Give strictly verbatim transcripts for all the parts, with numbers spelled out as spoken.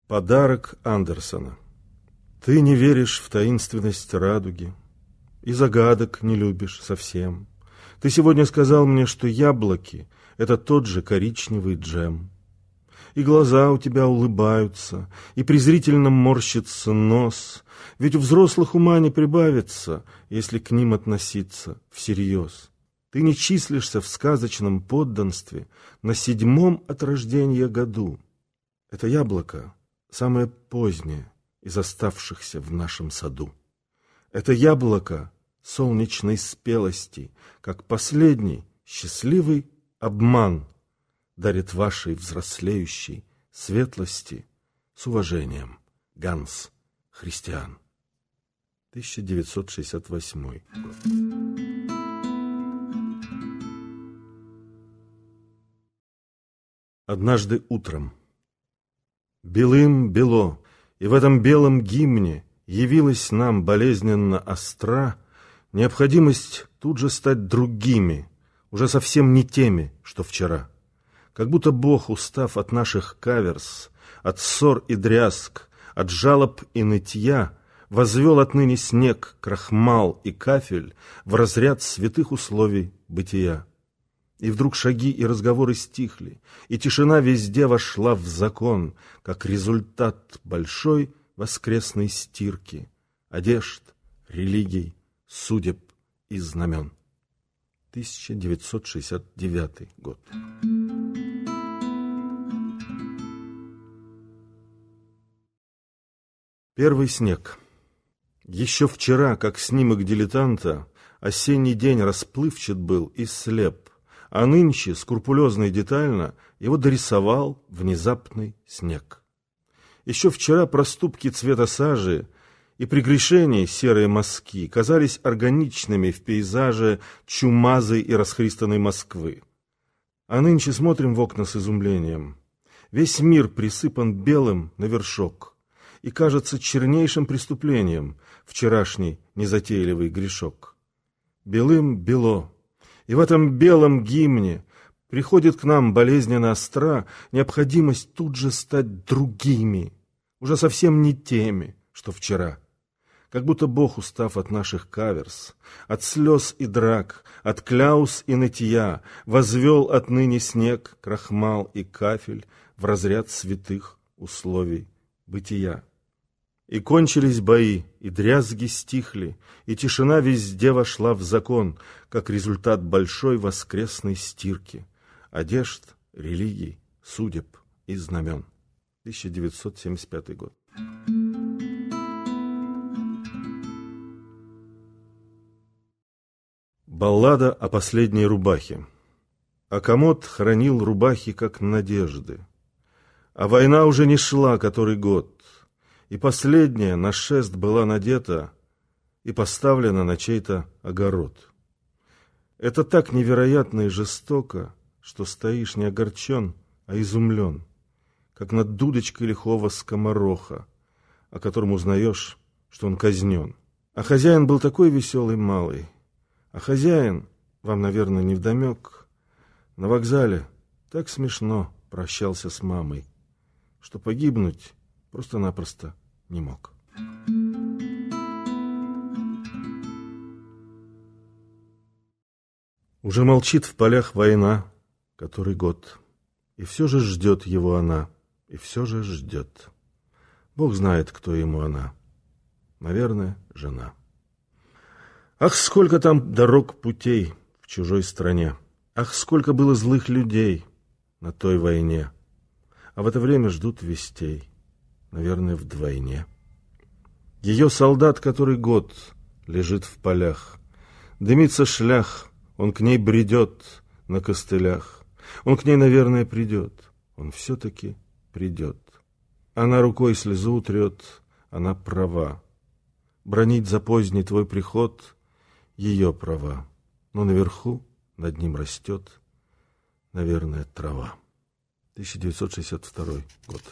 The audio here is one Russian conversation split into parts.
Подарок Андерсона. Ты не веришь в таинственность радуги и загадок не любишь совсем. Ты сегодня сказал мне, что яблоки — это тот же коричневый джем. И глаза у тебя улыбаются, и презрительно морщится нос, ведь у взрослых ума не прибавится, если к ним относиться всерьез. Ты не числишься в сказочном подданстве на седьмом от рождения году. Это яблоко самое позднее из оставшихся в нашем саду. Это яблоко солнечной спелости, как последний счастливый обман, дарит вашей взрослеющей светлости с уважением. Ганс Христиан. тысяча девятьсот шестьдесят восьмой год. Однажды утром. Белым бело, и в этом белом гимне явилась нам болезненно остра необходимость тут же стать другими, уже совсем не теми, что вчера. Как будто Бог, устав от наших каверс, от ссор и дрязг, от жалоб и нытья, возвел отныне снег, крахмал и кафель в разряд святых условий бытия. И вдруг шаги и разговоры стихли, и тишина везде вошла в закон, как результат большой воскресной стирки одежд, религий, судеб и знамен. тысяча девятьсот шестьдесят девятый год. Первый снег. Еще вчера, как снимок дилетанта, осенний день расплывчат был и слеп, а нынче, скрупулезно и детально, его дорисовал внезапный снег. Еще вчера проступки цвета сажи и прегрешения серые мазки казались органичными в пейзаже чумазой и расхристанной Москвы. А нынче смотрим в окна с изумлением. Весь мир присыпан белым на вершок, и кажется чернейшим преступлением вчерашний незатейливый грешок. Белым бело, и в этом белом гимне приходит к нам болезненно остра необходимость тут же стать другими, уже совсем не теми, что вчера. Как будто Бог, устав от наших каверс, от слез и драк, от кляус и нытья, возвел отныне снег, крахмал и кафель в разряд святых условий бытия. И кончились бои, и дрязги стихли, и тишина везде вошла в закон, как результат большой воскресной стирки одежд, религий, судеб и знамен. тысяча девятьсот семьдесят пятый год. Баллада о последней рубахе. Акомод хранил рубахи, как надежды. А война уже не шла который год, и последняя на шест была надета и поставлена на чей-то огород. Это так невероятно и жестоко, что стоишь не огорчен, а изумлен, как над дудочкой лихого скомороха, о котором узнаешь, что он казнен. А хозяин был такой веселый малый. А хозяин, вам, наверное, невдомек, на вокзале так смешно прощался с мамой, что погибнуть просто-напросто не мог. Уже молчит в полях война, который год, и все же ждет его она, и все же ждет. Бог знает, кто ему она. Наверное, жена. Ах, сколько там дорог, путей в чужой стране! Ах, сколько было злых людей на той войне! А в это время ждут вестей, наверное, вдвойне. Ее солдат, который год лежит в полях, дымится шлях, он к ней бредет на костылях. Он к ней, наверное, придет, он все-таки придет. Она рукой слезу утрет, она права. Бронить за поздний твой приход — ее права, но наверху над ним растет, наверное, трава. тысяча девятьсот шестьдесят второй год.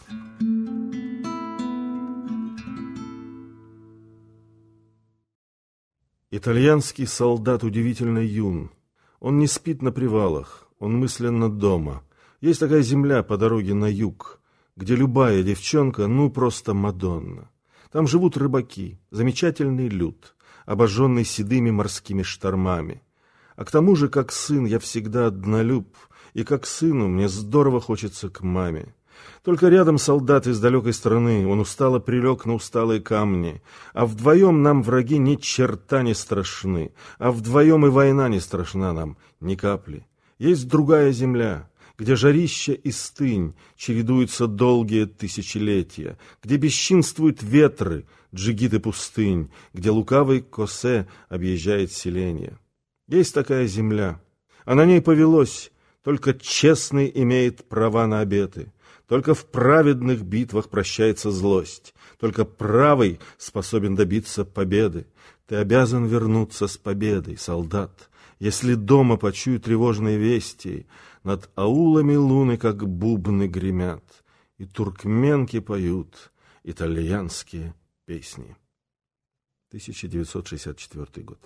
Итальянский солдат удивительно юн. Он не спит на привалах, он мысленно дома. Есть такая земля по дороге на юг, где любая девчонка, ну, просто Мадонна. Там живут рыбаки, замечательный люд, обожженный седыми морскими штормами. А к тому же, как сын, я всегда однолюб, и как сыну мне здорово хочется к маме. Только рядом солдат из далекой страны, он устало прилег на усталые камни, а вдвоем нам враги ни черта не страшны, а вдвоем и война не страшна нам ни капли. Есть другая земля, где жарища и стынь чередуются долгие тысячелетия, где бесчинствуют ветры, джигиты пустынь, где лукавый Косе объезжает селение. Есть такая земля, а на ней повелось: только честный имеет права на обеты, только в праведных битвах прощается злость, только правый способен добиться победы. Ты обязан вернуться с победой, солдат, если дома почую тревожные вести. Над аулами луны, как бубны, гремят, и туркменки поют итальянские песни. тысяча девятьсот шестьдесят четвёртый год.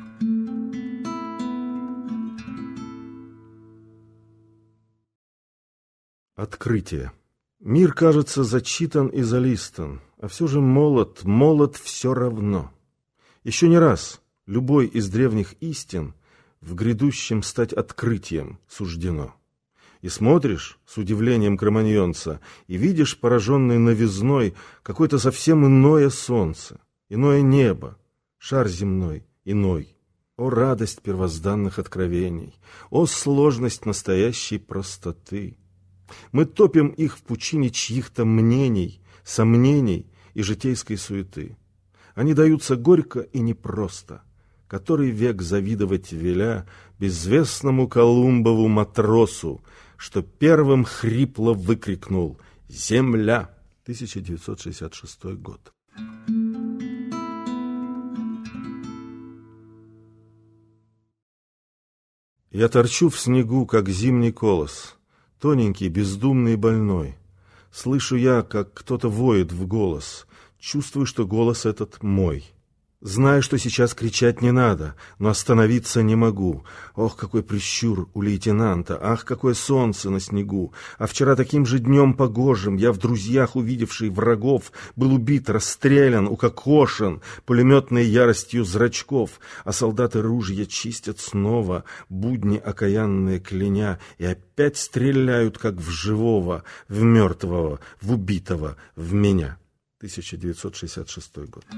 Открытие. Мир, кажется, зачитан и залистан, а все же молод, молод все равно. Еще не раз любой из древних истин в грядущем стать открытием суждено. И смотришь с удивлением кроманьонца, и видишь, пораженный новизной, какое-то совсем иное солнце, иное небо, шар земной иной. О радость первозданных откровений, о сложность настоящей простоты! Мы топим их в пучине чьих-то мнений, сомнений и житейской суеты. Они даются горько и непросто. Который век завидовать веля безвестному Колумбову матросу, что первым хрипло выкрикнул «Земля!» тысяча девятьсот шестьдесят шестой год. Я торчу в снегу, как зимний колос, тоненький, бездумный и больной. Слышу я, как кто-то воет в голос, чувствую, что голос этот мой. Знаю, что сейчас кричать не надо, но остановиться не могу. Ох, какой прищур у лейтенанта, ах, какое солнце на снегу. А вчера таким же днем погожим я в друзьях, увидевший врагов, был убит, расстрелян, укокошен пулеметной яростью зрачков, а солдаты ружья чистят снова, будни окаянные кляня, и опять стреляют, как в живого, в мертвого, в убитого, в меня. тысяча девятьсот шестьдесят шестой год.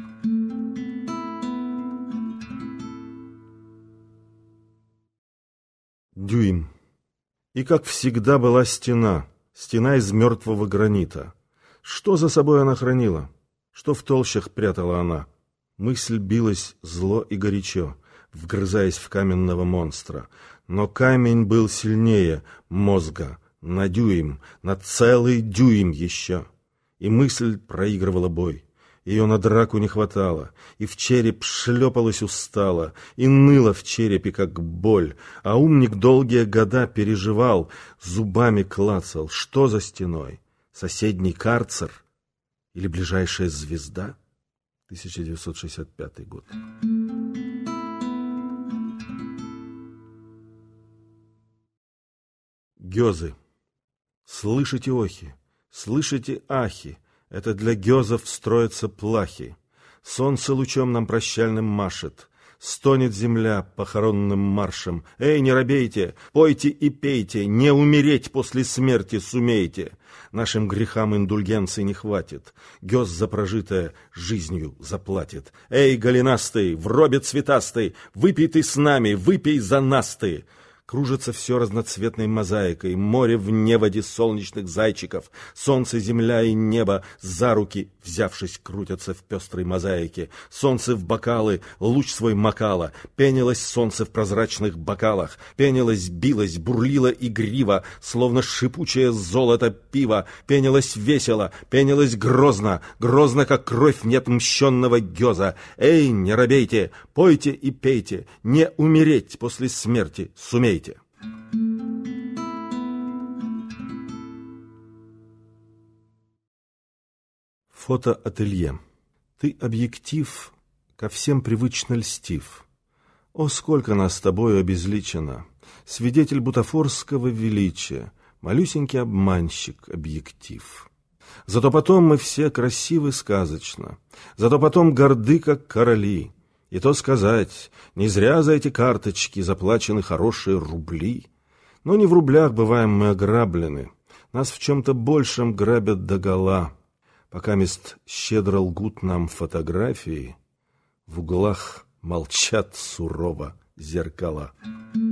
Дюйм. И, как всегда, была стена, стена из мертвого гранита. Что за собой она хранила? Что в толщах прятала она? Мысль билась зло и горячо, вгрызаясь в каменного монстра. Но камень был сильнее мозга, на дюйм, на целый дюйм еще. И мысль проигрывала бой. Ее на драку не хватало, и в череп шлепалась устало, и ныла в черепе, как боль, а умник долгие года переживал, зубами клацал, что за стеной, соседний карцер или ближайшая звезда? тысяча девятьсот шестьдесят пятый год. Гёзы. Слышите охи, слышите ахи, это для гёзов строятся плахи. Солнце лучом нам прощальным машет, стонет земля похоронным маршем. Эй, не робейте, пойте и пейте, не умереть после смерти сумеете. Нашим грехам индульгенции не хватит, гёз за прожитое жизнью заплатит. Эй, голенастый, в робе цветастый, выпей ты с нами, выпей за нас ты. Кружится все разноцветной мозаикой, море в неводе солнечных зайчиков, солнце, земля и небо за руки, взявшись, крутятся в пестрой мозаике. Солнце в бокалы, луч свой макало, пенилось солнце в прозрачных бокалах, пенилось, билось, бурлило игриво, словно шипучее золото пива, пенилось весело, пенилось грозно, грозно, как кровь неотмщенного гёза. Эй, не робейте, пойте и пейте, не умереть после смерти сумейте. Фотоателье. Ты объектив, ко всем привычно льстив. О, сколько нас с тобою обезличено! Свидетель бутафорского величия, малюсенький обманщик, объектив. Зато потом мы все красивы сказочно, зато потом горды, как короли. И то сказать, не зря за эти карточки заплачены хорошие рубли. Но не в рублях бываем мы ограблены, нас в чем-то большем грабят догола. Пока мест щедро лгут нам фотографии, в углах молчат сурово зеркала.